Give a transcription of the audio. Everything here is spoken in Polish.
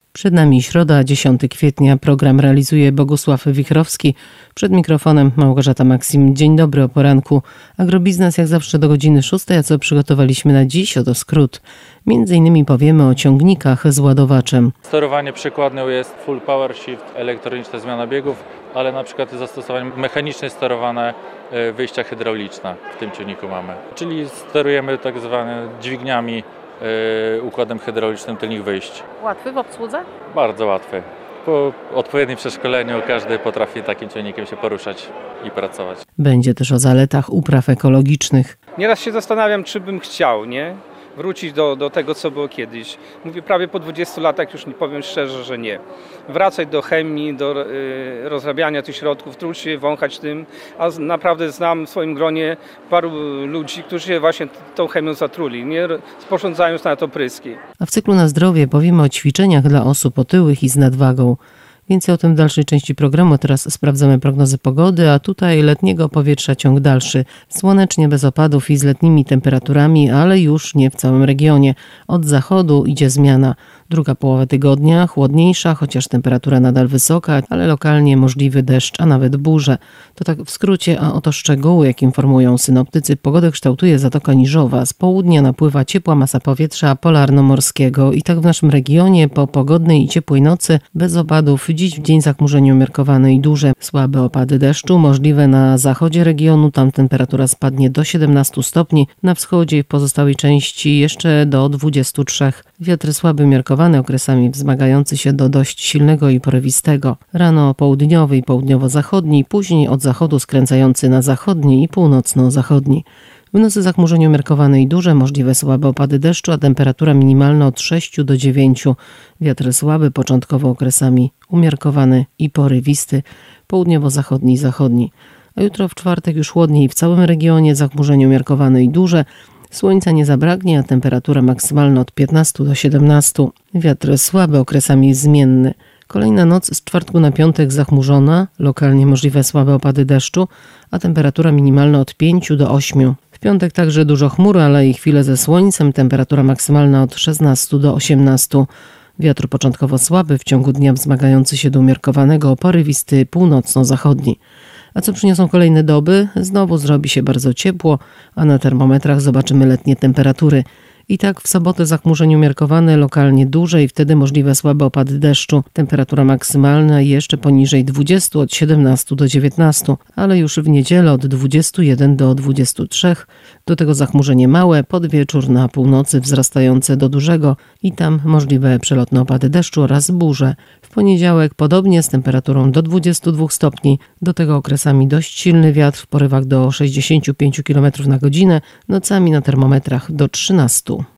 Przed nami środa, 10 kwietnia. Program realizuje Bogusław Wichrowski. Przed mikrofonem Małgorzata Maksim. Dzień dobry o poranku. Agrobiznes jak zawsze do godziny 6, a co przygotowaliśmy na dziś? Oto skrót. Między innymi powiemy o ciągnikach z ładowaczem. Sterowanie przykładnią jest full power shift, elektroniczna zmiana biegów, ale na przykład zastosowanie mechanicznie sterowane wyjścia hydrauliczne w tym ciągniku mamy. Czyli sterujemy tak zwane dźwigniami, układem hydraulicznym tylnych wyjść. Łatwy w obsłudze? Bardzo łatwy. Po odpowiednim przeszkoleniu każdy potrafi takim ciągnikiem się poruszać i pracować. Będzie też o zaletach upraw ekologicznych. Nieraz się zastanawiam, czy bym chciał, wrócić do tego, co było kiedyś. Mówię, prawie po 20 latach już nie powiem szczerze, że nie. Wracać do chemii, do rozrabiania tych środków, truć się, wąchać tym, a naprawdę znam w swoim gronie paru ludzi, którzy się właśnie tą chemią zatruli, nie sporządzając na to pryski. A w cyklu Na zdrowie powiemy o ćwiczeniach dla osób otyłych i z nadwagą. Więcej o tym w dalszej części programu. Teraz sprawdzamy prognozy pogody, a tutaj letniego powietrza ciąg dalszy. Słonecznie, bez opadów i z letnimi temperaturami, ale już nie w całym regionie. Od zachodu idzie zmiana. Druga połowa tygodnia chłodniejsza, chociaż temperatura nadal wysoka, ale lokalnie możliwy deszcz, a nawet burze. To tak w skrócie, a oto szczegóły, jak informują synoptycy. Pogodę kształtuje Zatoka Niżowa. Z południa napływa ciepła masa powietrza polarno-morskiego. I tak w naszym regionie po pogodnej i ciepłej nocy bez opadów. Dziś w dzień zachmurzenie umiarkowane i duże. Słabe opady deszczu możliwe na zachodzie regionu. Tam temperatura spadnie do 17 stopni. Na wschodzie i w pozostałej części jeszcze do 23. Wiatr słaby umiarkowany, okresami wzmagający się do dość silnego i porywistego. Rano południowy i południowo-zachodni, później od zachodu skręcający na zachodni i północno-zachodni. W nocy zachmurzenie umiarkowane i duże, możliwe słabe opady deszczu, a temperatura minimalna od 6 do 9. Wiatr słaby, początkowo okresami umiarkowany i porywisty, południowo-zachodni i zachodni. A jutro w czwartek już chłodniej w całym regionie, zachmurzenie umiarkowane i duże. Słońca nie zabraknie, a temperatura maksymalna od 15 do 17. Wiatr słaby, okresami zmienny. Kolejna noc z czwartku na piątek zachmurzona, lokalnie możliwe słabe opady deszczu, a temperatura minimalna od 5 do 8. W piątek także dużo chmur, ale i chwile ze słońcem, temperatura maksymalna od 16 do 18. Wiatr początkowo słaby, w ciągu dnia wzmagający się do umiarkowanego, porywisty północno-zachodni. A co przyniosą kolejne doby? Znowu zrobi się bardzo ciepło, a na termometrach zobaczymy letnie temperatury. I tak w sobotę zachmurzenie umiarkowane, lokalnie duże i wtedy możliwe słabe opady deszczu. Temperatura maksymalna jeszcze poniżej 20, od 17 do 19, ale już w niedzielę od 21 do 23. Do tego zachmurzenie małe, pod wieczór na północy wzrastające do dużego i tam możliwe przelotne opady deszczu oraz burze. W poniedziałek podobnie z temperaturą do 22 stopni, do tego okresami dość silny wiatr w porywach do 65 km na godzinę, nocami na termometrach do 13.